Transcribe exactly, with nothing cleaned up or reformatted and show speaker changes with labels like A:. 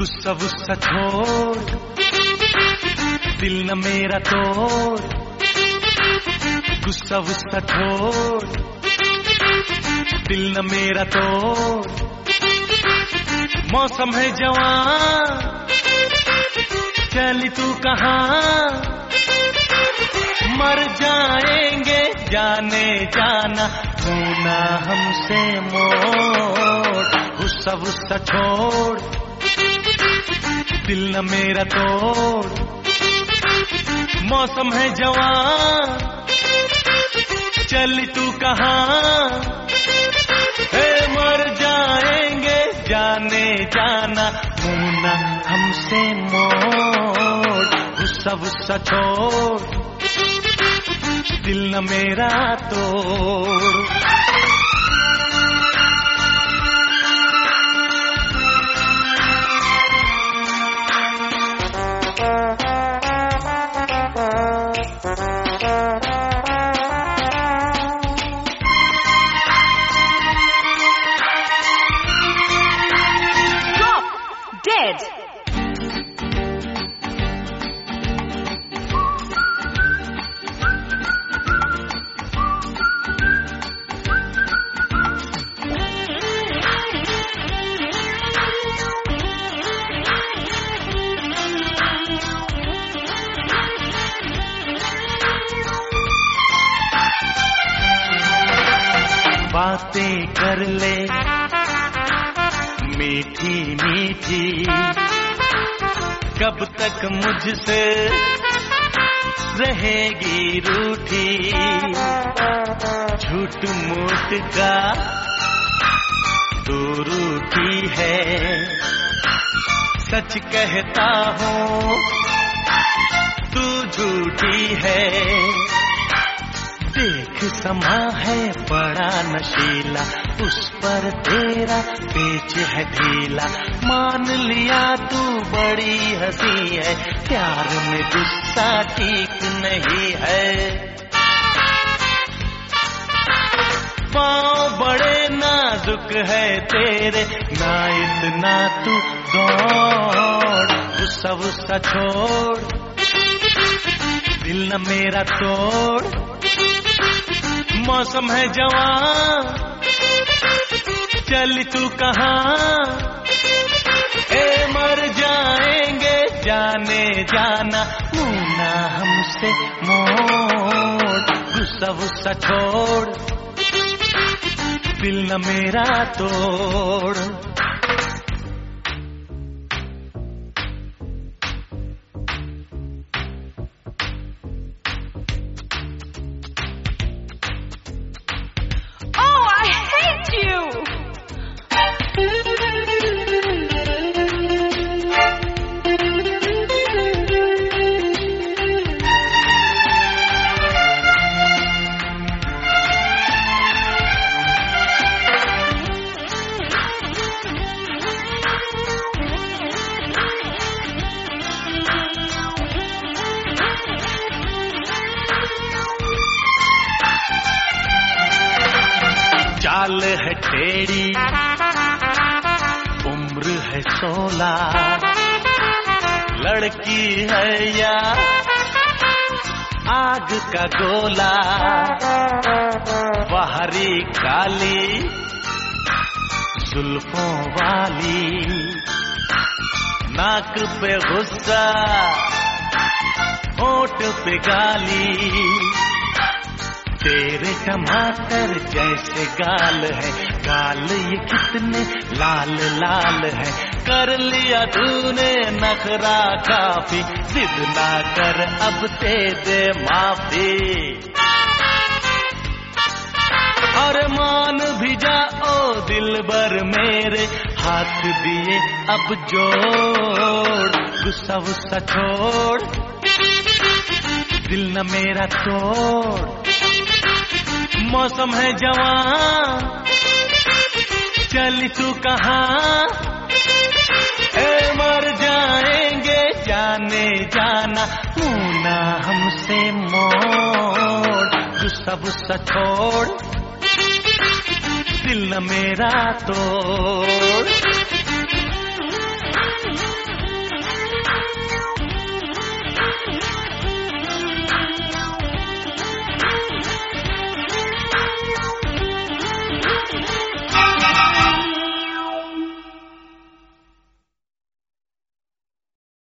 A: गुस्सा गुस्सा छोड़, दिल न मेरा तोड़। गुस्सा गुस्सा छोड़, दिल न मेरा तोड़। मौसम है जवान, चली तू कहाँ? मर जाएंगे जाने जाना, होना हमसे मोड़। गुस्सा गुस्सा छोड़, दिल न मेरा तोड़। मौसम है जवान, चली तू कहाँ? हे मर जाएंगे जाने जाना, होना हमसे मोड़। गुस्सा गुस्सा छोड़, दिल न मेरा तोड़। बातें कर ले मीठी मीठी, कब तक मुझसे रहेगी रूठी? झूठ मूठ का तू रूठी है, सच कहता हूँ तू झूठी है। देख समा है बड़ा नशीला, उस पर तेरा पेच है ढीला। मान लिया तू बड़ी हंसी है, प्यार में गुस्सा ठीक नहीं है। पाँव बड़े नाजुक है तेरे, ना इतना तू दौड़। गुस्सा गुस्सा छोड़, दिल न मेरा तोड़। मौसम है जवान, चल तू कहाँ? ए मर जाएंगे जाने जाना, होना हमसे मोड़। गुस्सा गुस्सा छोड़, दिल न मेरा तोड़। चाल है टेढ़ी, उम्र है सोलह, लड़की है या आग का गोला। बाहरी काली जुल्फों वाली, नाक पे गुस्सा होठ पे गाली। तेरे टमाटर जैसे गाल है, गाल ये कितने लाल लाल है। कर लिया तूने नखरा काफी, जिद ना कर अब दे दे माफी। और मान भी जा ओ दिलबर मेरे, हाथ दिए अब जोड़। गुस्सा गुस्सा छोड़, दिल न मेरा तोड़। मौसम है जवान, चली तू कहाँ? ए मर जाएंगे जाने जाना, होना हमसे मोड़। गुस्सा गुस्सा छोड़, दिल न मेरा तोड़।